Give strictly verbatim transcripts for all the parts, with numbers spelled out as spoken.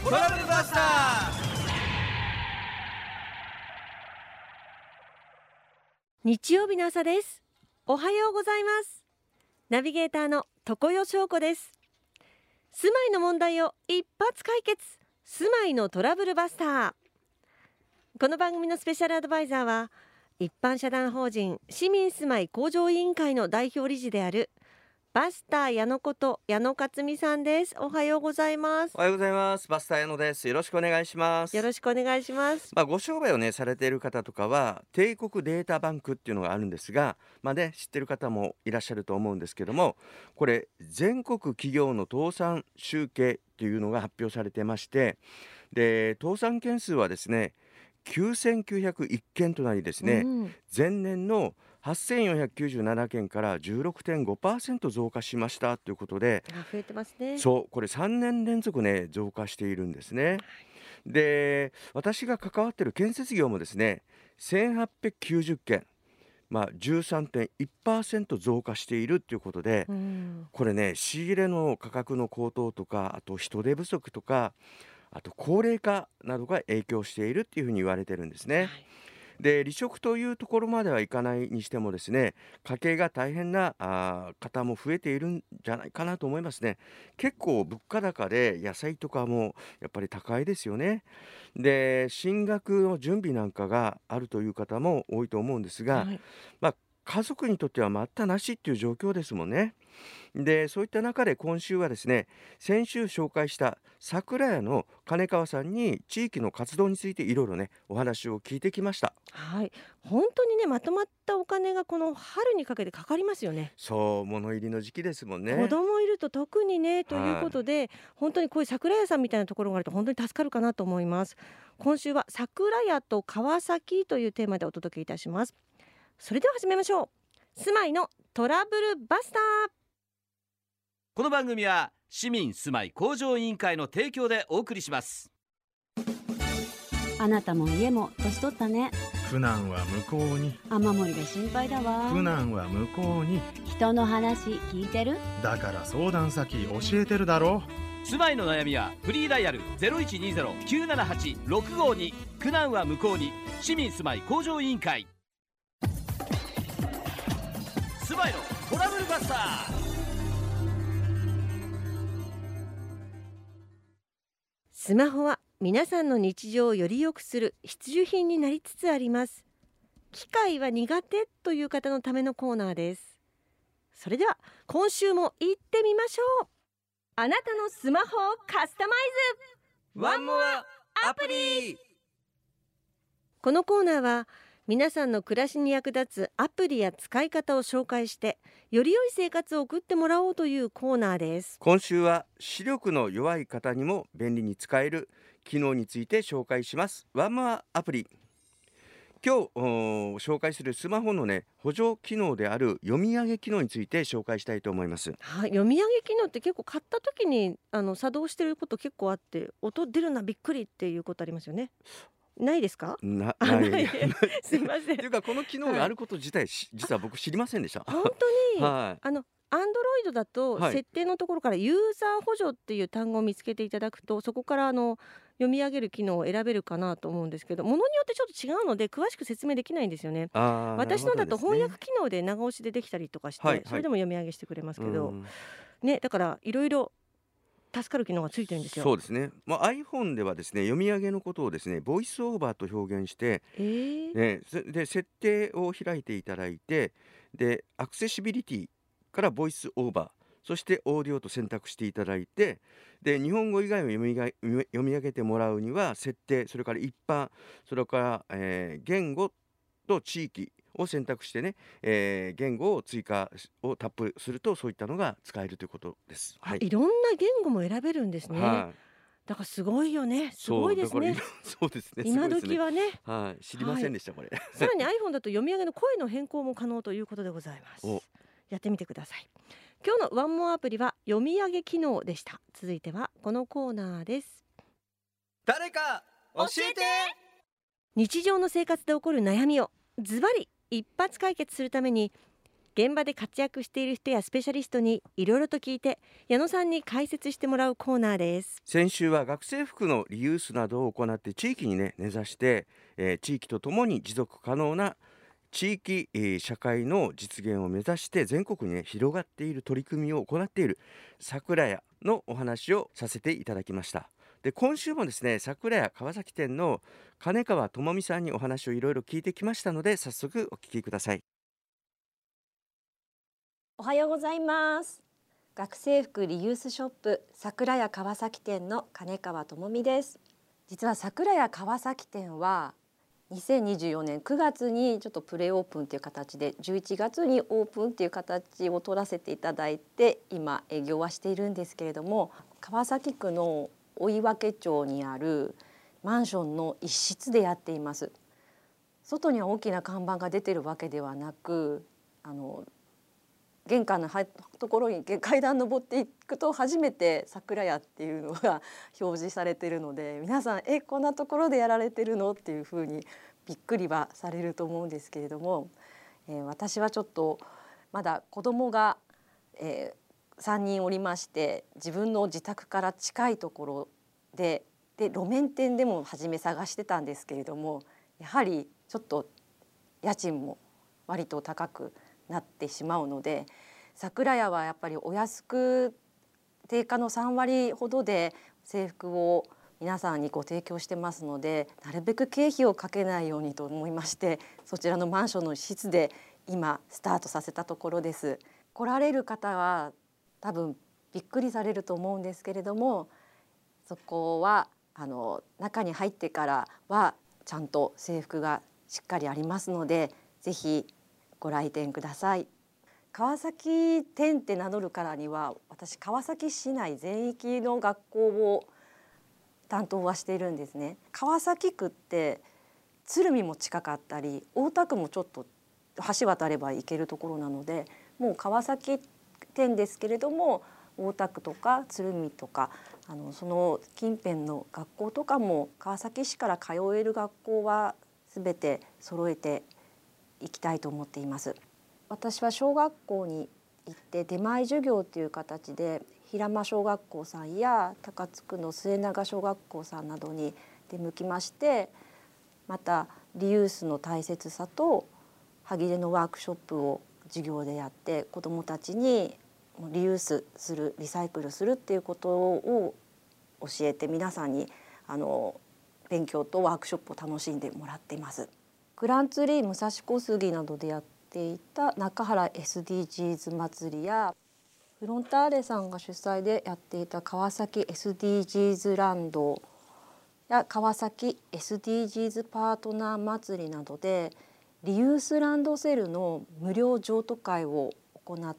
トラブルバスター。 日曜日の朝です。おはようございます。ナビゲーターの常世翔子です。住まいの問題を一発解決、住まいのトラブルバスター。この番組のスペシャルアドバイザーは、一般社団法人市民住まい向上委員会の代表理事であるバスター矢野こと矢野克美さんです。おはようございます。 おはようございます。バスター矢野です。よろしくお願いします。 よろしくお願いします。 まあ、ご商売をねされている方とかは帝国データバンクっていうのがあるんですが、まあね、知ってる方もいらっしゃると思うんですけども、これ全国企業の倒産集計っていうのが発表されてまして、で倒産件数はですねきゅうせんきゅうひゃくいっけんとなりですね、 うん、 前年のはっせんよんひゃくきゅうじゅうななけんから じゅうろくてんごパーセント 増加しましたということで、 あ増えてますね。 そうこれさんねん連続ね増加しているんですね。で私が関わっている建設業もですねせんはっぴゃくきゅうじゅっけん、まあ、じゅうさんてんいちパーセント 増加しているということで、 うん、 これね仕入れの価格の高騰とか、あと人手不足とか、あと高齢化などが影響しているっていうふうに言われてるんですね。 はい、 で離職というところまではいかないにしてもですね、家計が大変なあー方も増えているんじゃないかなと思いますね。結構物価高で野菜とかもやっぱり高いですよね。で進学の準備なんかがあるという方も多いと思うんですが、 はい、 まあ、家族にとっては待ったなしっていう状況ですもんね。でそういった中で今週はですね、先週紹介した桜屋の金川さんに地域の活動についていろいろねお話を聞いてきました。 はい、本当にねまとまったお金がこの春にかけてかかりますよね。 そう物入りの時期ですもん子ね。 供いると特にねというはい。 ことで、本当にこういう桜屋さんみたいなところがあると本当に助かるかなと思います。今週は桜屋と川崎というテーマでお届けいたします。それでは始めましょう。住まいのトラブルバスター。 この番組は市民住まい向上委員会の提供でお送りします。 あなたも家も年取ったね。 苦難は向こうに。 雨漏りが心配だわ。 苦難は向こうに。 人の話聞いてる？ だから相談先教えてるだろ。 住まいの悩みはフリーダイヤル ゼロいちにゼロ きゅうななはち ろくごに。苦難は向こうに。市民住まい向上委員会。住まいのトラブルバスター。 スマホは皆さんの日常をより良くする必需品になりつつあります。機械は苦手という方のためのコーナーです。それでは今週も行ってみましょう。あなたのスマホをカスタマイズワンモアアプリ。 このコーナーは皆さんの暮らしに役立つアプリや使い方を紹介して、より良い生活を送ってもらおうというコーナーです。 今週は視力の弱い方にも便利に使える機能について紹介します。ワンモアアプリ。今日お紹介するスマホのね補助機能である読み上げ機能について紹介したいと思います。 はい、読み上げ機能って結構買った時にあの作動してること結構あって、音出るなびっくりっていうことありますよね。ないですか？あ、 なないないすいません。 っていうかこの機能があること自体、し実は僕知りませんでした。 本当に、 はあのアンドロイドだとはい設定のところからユーザー補助っていう単語を見つけていただくと、そこからあの読み上げる機能を選べるかなと思うんですけど、ものによってちょっと違うので詳しく説明できないんですよね。 あー私のだと翻なるほどですね。 訳機能で長押しでできたりとかして、 はいはいそれでも読み上げしてくれますけど、 うんね、だからいろいろ助かる機能がついてるんですよ。 そうですね、まあ、iPhone ではですね読み上げのことをですねボイスオーバーと表現して、 えーね、そで設定を開いていただいて、でアクセシビリティからボイスオーバー、そしてオーディオと選択していただいて、で日本語以外を読みが読み上げてもらうには設定、それから一般、それから、えー言語と地域を選択してね、えー言語を追加をタップするとそういったのが使えるということです。はいい、 ろんな言語も選べるんですね。 はい、 だからすごいよね。すごいですね。 そうだから今そうですね、す今ごいですね。 時はね。 はい、知りませんでした、これ。 さらに iPhone だと読み上げの声の変更も可能ということでございます。 おやってみてください。今日のワンモアアプリは読み上げ機能でした。続いてはこのコーナーです。 誰か教えて。 日常の生活で起こる悩みをズバリ一発解決するために、 現場で活躍している人やスペシャリストにいろいろと聞いて矢野さんに解説してもらうコーナーです。 先週は学生服のリユースなどを行って地域にね根ざして、えー地域とともに持続可能な地域、えー社会の実現を目指して全国に、ね、広がっている取り組みを行っている桜屋のお話をさせていただきました。で今週もですね桜屋川崎店の金川智美さんにお話をいろいろ聞いてきましたので、早速お聞きください。 おはようございます。学生服リユースショップ桜屋川崎店の金川智美です。実は桜屋川崎店はにせんにじゅうよねんくがつにちょっとプレオープンという形でじゅういちがつにオープンという形を取らせていただいて今営業はしているんですけれども、川崎区の追分町にあるマンションの一室でやっています。外には大きな看板が出ているわけではなく、あの玄関の入ったところに階段登っていくと初めて桜屋っていうのが表示されているので、皆さんえこんなところでやられてるのっていうふうにびっくりはされると思うんですけれども、えー、私はちょっとまだ子供が、えー、さんにんおりまして、自分の自宅から近いところでで路面店でも初め探してたんですけれども、やはりちょっと家賃も割と高くなってしまうので、桜屋はやっぱりお安く定価のさんわりほどで制服を皆さんにご提供してますので、なるべく経費をかけないようにと思いまして、そちらのマンションの一室で今スタートさせたところです。来られる方は多分びっくりされると思うんですけれども、そこはあの中に入ってからはちゃんと制服がしっかりありますので、ぜひご来店ください。川崎店って名乗るからには、私川崎市内全域の学校を担当はしているんですね。川崎区って鶴見も近かったり大田区もちょっと橋渡れば行けるところなので、もう川崎店ですけれども大田区とか鶴見とかあのその近辺の学校とかも川崎市から通える学校は全て揃えていきたいと思っています。私は小学校に行って出前授業という形で平間小学校さんや高津区の末永小学校さんなどに出向きまして、またリユースの大切さと歯切れのワークショップを授業でやって、子どもたちにリユースするリサイクルするっていうことを教えて、皆さんにあの勉強とワークショップを楽しんでもらっています。グランツリー武蔵小杉などでやっていた中原 エスディージーズ 祭りや、フロンターレさんが主催でやっていた川崎 エスディージーズ ランドや川崎 エスディージーズ パートナー祭りなどでリユースランドセルの無料譲渡会を行って、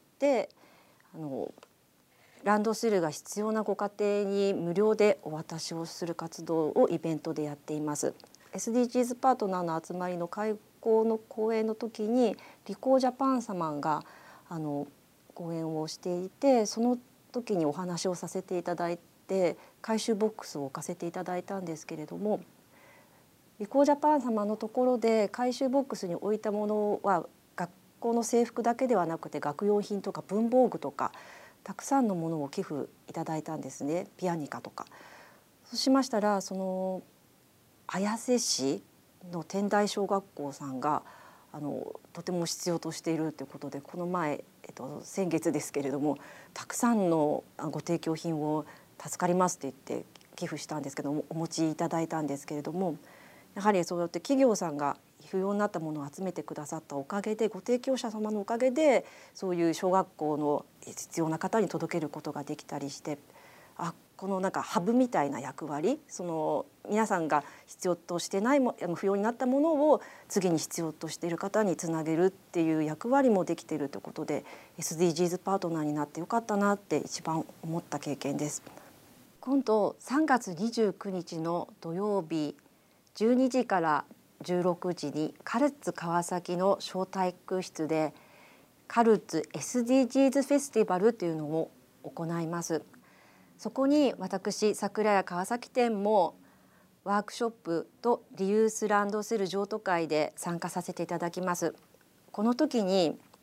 あのランドセルが必要なご家庭に無料でお渡しをする活動をイベントでやっています。エスディージーズ パートナーの集まりの会合の講演の時にリコージャパン様があの講演をしていて、その時にお話をさせていただいて回収ボックスを置かせていただいたんですけれども、リコージャパン様のところで回収ボックスに置いたものは学校の制服だけではなくて学用品とか文房具とかたくさんのものを寄付いただいたんですね。ピアニカとか。そうしましたら、その綾瀬市の天台小学校さんがあのとても必要としているということで、この前、えっと、先月ですけれどもたくさんのご提供品を助かりますって言って寄付したんですけども、お持ちいただいたんですけれども、やはりそうやって企業さんが不要になったものを集めてくださったおかげで、ご提供者様のおかげでそういう小学校の必要な方に届けることができたりして、あこのなんかハブみたいな役割、その皆さんが必要としてないも不要になったものを次に必要としている方につなげるっていう役割もできているということで エスディージーズ パートナーになってよかったなって一番思った経験です。今度さんがつにじゅうくにちの土曜日じゅうにじからじゅうろくじにカルツ川崎の小体育室でカルツ エスディージーズ フェスティバルというのを行います。そこに私桜屋川崎店もワークショップとリユースランドセル譲渡会で参加させていただきます。この時に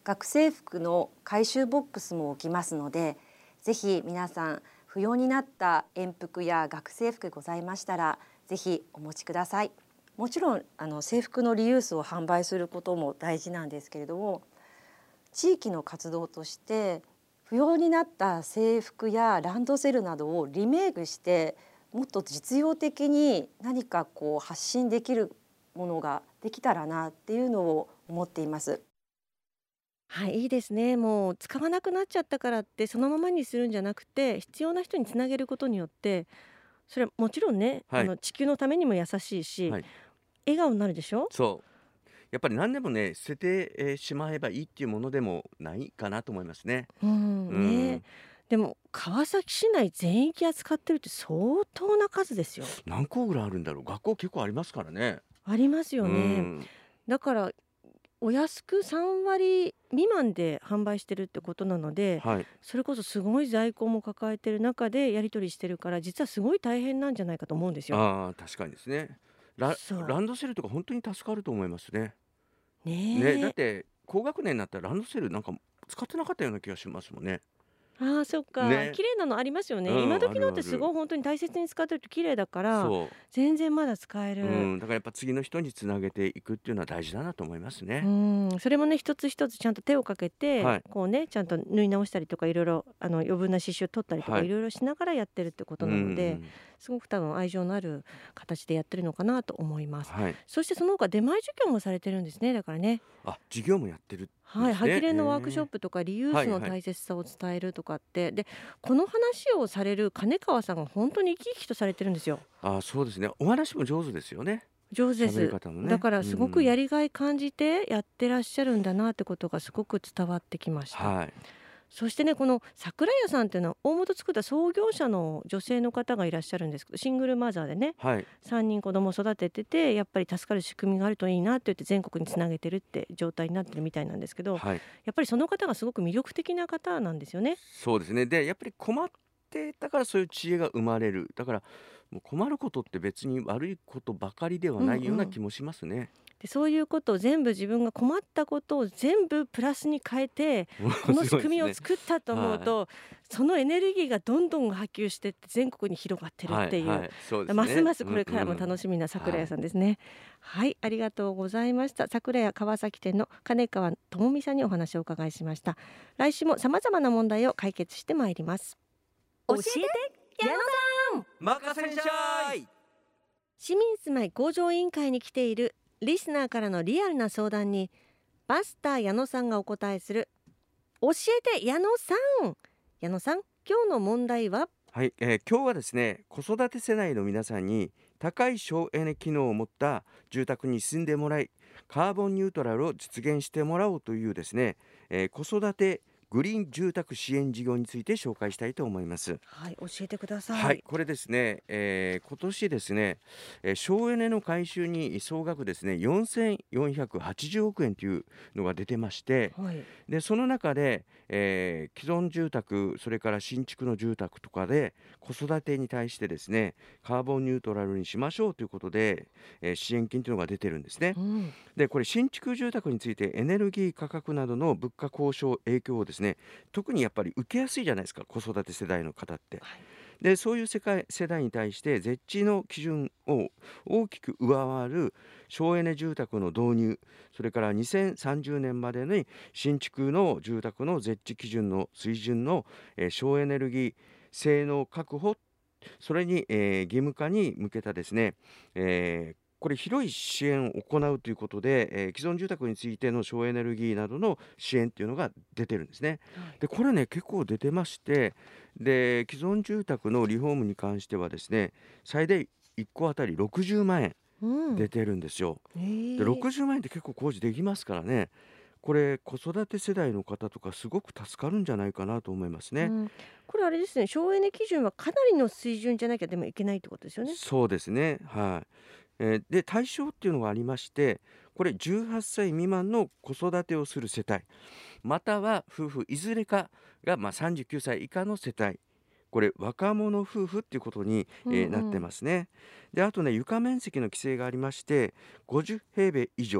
学生服の回収ボックスも置きますので、ぜひ皆さん不要になった遠服や学生服ございましたらぜひお持ちください。もちろんあの制服のリユースを販売することも大事なんですけれども、地域の活動として不要になった制服やランドセルなどをリメイクしてもっと実用的に何かこう発信できるものができたらなっていうのを思っています。 はい、いいですね。もう使わなくなっちゃったからってそのままにするんじゃなくて、必要な人につなげることによって、それはもちろんね、 はい、 あの地球のためにも優しいし、 はい、 笑顔になるでしょ。 そうやっぱり何でもね捨ててえーしまえばいいっていうものでもないかなと思いますね。 ううんね。 ん、 でも川崎市内全域扱ってるって相当な数ですよ。 何校ぐらいあるんだろう。学校結構ありますからね。 ありますうよね。 ん、 だからお安くさん割未満で販売してるってことなので、 はい、 それこそすごい在庫も抱えてる中でやり取りしてるから、実はすごい大変なんじゃないかと思うんですよ。 ああ確かにですね。ラ、 そうランドセルとか本当に助かると思いますね。 ねね、だっえ。 て高学年になったらランドセルなんか使ってなかったような気がしますもんね。 ああ、そっか。 ね、 綺麗なのありますよね。 うん、あ今時のってるある。 すごい本当に大切に使ってると綺麗だから、 そ全然まだ使えう、うる。 ん、だからやっぱ次の人につなげていくっていうのは大事だなと思いますうね。 ん、それもね、一つ一つちゃんと手をかけて、 はい、 こうね、ちゃんと縫い直したりとか、いろいろあの余分な刺繍取ったりとか、 はい、 いろいろしながらやってるってことうなので、 ん、 すごく多分愛情のある形でやってるのかなと思います。 はい、 そしてその他出前授業もされてるんですね。だからね。 あ、授業もやってるんではい、 すね。 歯切れのワークショッえプとかリユー、 ースのはいはい。 大切さを伝えるとかって、でこの話をされる金川さんが本当に生き生きとされてるんですよ。 あ、そうですね。お話も上手ですよね。 上手で喋りす。 方もね。 だからうすごくやん、 りがい感じてやってらっしゃるんだなってことがすごく伝わってきました。 はい、 そしてね、この桜屋さんっていうのは大元作った創業者の女性の方がいらっしゃるんですけど、シングルマザーでね、 はい、 さんにん子供を育ててて、やっぱり助かる仕組みがあるといいなって言って全国につなげてるって状態になってるみたいなんですけど、 はい。 やっぱりその方がすごく魅力的な方なんですよね。 そうですね。で、やっぱり困ってたからそういう知恵が生まれる。だからもう困ることって別に悪いことばかりではうんないようう。 なん気もしますね。 でそういうことを全部自分が困ったことを全部プラスに変えてもこのうす仕組みをごいですね。 作ったと思うはと、そのエネルギーがどんどん波及してって全国に広がってい、 るっていう、 はいはい、そうですね。 ますますうんこれからもうん。 楽しみな桜屋はい。 さんですね。はい、ありがとうございました。桜屋川崎店の金川智美さんにお話をお伺いしました。来週も様々な問題を解決してまいります。教えて矢野さん。 任せんしゃい。 市民住まい向上委員会に来ているリスナーからのリアルな相談にバスター矢野さんがお答えする教えて矢野さん。矢野さん、今日の問題は？ はい、えー今日はですね、子育て世代の皆さんに高い省エネ機能を持った住宅に住んでもらい、カーボンニュートラルを実現してもらおうというですね、えー子育てグリーン住宅支援事業について紹介したいと思います。 はい、教えてください。 はい、これですね、えー今年ですね、えー省エネの改修に総額ですね、よんせんよんひゃくはちじゅうおくえんというのが出てまして、 はい。 でその中で、えー既存住宅、それから新築の住宅とかで子育てに対してですね、カーボンニュートラルにしましょうということで、えー支援金というのが出てるんですね。 うん。 でこれ新築住宅についてエネルギー価格などの物価交渉影響をですね、特にやっぱり受けやすいじゃないですか、子育て世代の方って。 はい。 でそういう世界世代に対して絶地の基準を大きく上回る省エネ住宅の導入、それからにせんさんじゅうねんまでに新築の住宅の絶地基準の水準の、えー省エネルギー性能確保、それに、えー義務化に向けたですね、えーこれ広い支援を行うということで、えー既存住宅についての省エネルギーなどの支援っていうのが出てるんですね。 はいでこれね結構出てまして、で既存住宅のリフォームに関してはですね、最大いっこあたりろくじゅうまんえうんん。 出てるんですよ。 えでーろくじゅうまんえんって結構工事できますからね、これ子育て世代の方とかすごく助かるんじゃないかなと思いますね。 うん、これあれですね、省エネ基準はかなりの水準じゃなきゃでもいけないってことですよね。 そうですね、はい。えーで対象っていうのがありまして、これじゅうはっさい未満の子育てをする世帯、または夫婦いずれかが、まあ、さんじゅうきゅうさい以下の世帯、これ若者夫婦っていうことに、 うんえーなってうん。 ますね。であとね、床面積の規制がありまして、ごじゅうへいべい以上、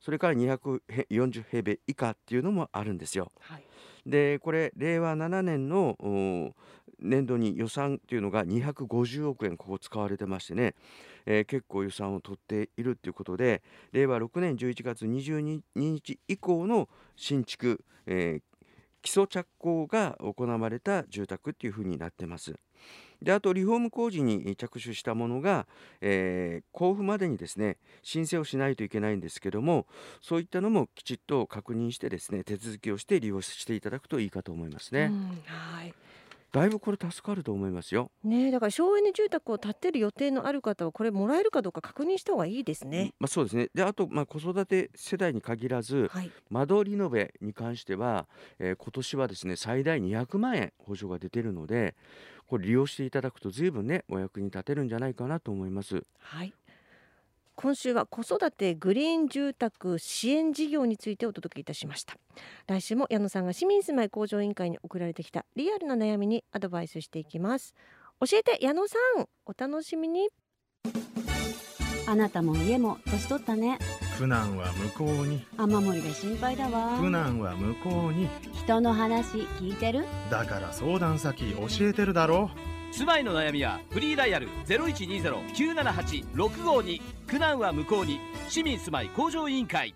それからにひゃくよんじゅうへいべい以下っていうのもあるんですよ。 はいでこれれいわななねんのお年度に予算っていうのがにひゃくごじゅうおくえんここ使われてましてね、えー結構予算を取っているっていうことで、れいわろくねんじゅういちがつにじゅうににち以降の新築、えー基礎着工が行われた住宅っていうふうになってます。であとリフォーム工事に着手したものが、えー交付までにですね申請をしないといけないんですけども、そういったのもきちっと確認してですね手続きをして利用していただくといいかと思いますね。 うんはいだいぶこれ助かると思いますよ。 ねえだから省エネ住宅を建てる予定のある方はこれもらえるかどうか確認した方がいいですね。 まあ、そうですね。であと、まあ、子育て世代に限らずはい窓リノベに関しては、えー今年はですね最大にひゃくまんえん補助が出ているので、これ利用していただくと随分ねお役に立てるんじゃないかなと思います。 はい今週は子育てグリーン住宅支援事業についてお届けいたしました。来週も矢野さんが市民住まい向上委員会に送られてきたリアルな悩みにアドバイスしていきます。教えて矢野さん、お楽しみに。 あなたも家も年取ったね。 苦難は向こうに、 雨漏りが心配だわ。 苦難は向こうに。 人の話聞いてる？ だから相談先教えてるだろ住まいの悩みはフリーダイヤル ゼロいちにゼロ きゅうななはち ろくごに 苦難は向こうに市民住まい向上委員会。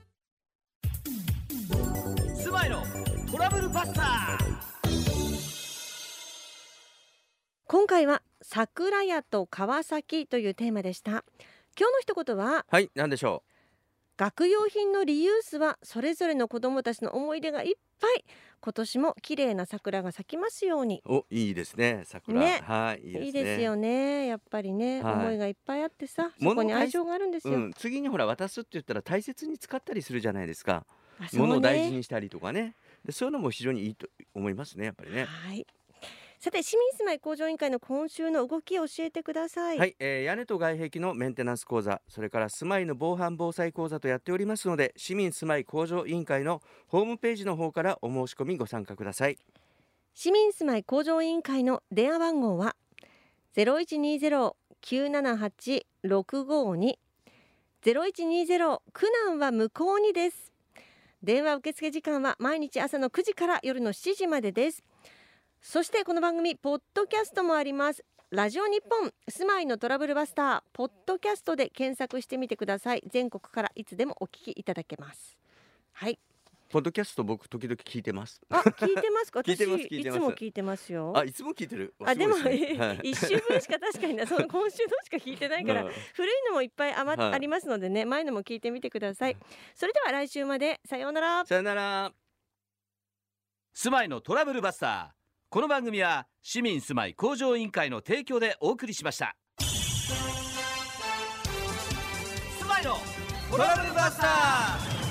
住まいのトラブルバスター。 今回は桜屋と川崎というテーマでした。今日の一言は、 はい何でしょ学用品のリユースはそれぞれの子どもたちの思い出がいっぱい。今年も綺麗な桜が咲きますように。 う。おいいですね桜、 ねはいいいですね。 いいですよね。やっぱりね、 はい思いがいっぱいあってさ、そ物こに愛情があるんですよ。 うん、次にほら渡すって言ったら大切に使ったりするじゃないですか。 あそうね物を大事にしたりとかね。でそういうのも非常にいいと思いますねやっぱりね。 はいさて市民住まい向上委員会の今週の動きを教えてください。 はい、えー屋根と外壁のメンテナンス講座、それから住まいの防犯防災講座とやっておりますので、市民住まい向上委員会のホームページの方からお申し込みご参加ください。 市民住まい向上委員会の電話番号は ゼロいちにゼロ きゅうななはち ろくごに ゼロいちにゼロ 苦難は向こうにです。電話受付時間は毎日朝のくじから夜のしちじまでです。そしてこの番組ポッドキャストもあります。ラジオ日本住まいのトラブルバスターポッドキャストで検索してみてください。全国からいつでもお聞きいただけます。はいポッドキャスト僕時々聞いてます。 あ聞いてますか？ 聞いてます私聞いてますいつも聞いてますよ。 あいつも聞いてる。 あでもすごいですねはい一週分しか確かになその今週のしか聞いてないからはい古いのもいっぱいあ,、まはいありますのでね前のも聞いてみてください。それでは来週までさようなら。 さよなら。 住まいのトラブルバスター。この番組は市民住まい向上委員会の提供でお送りしました。住まいのトラブルバスター。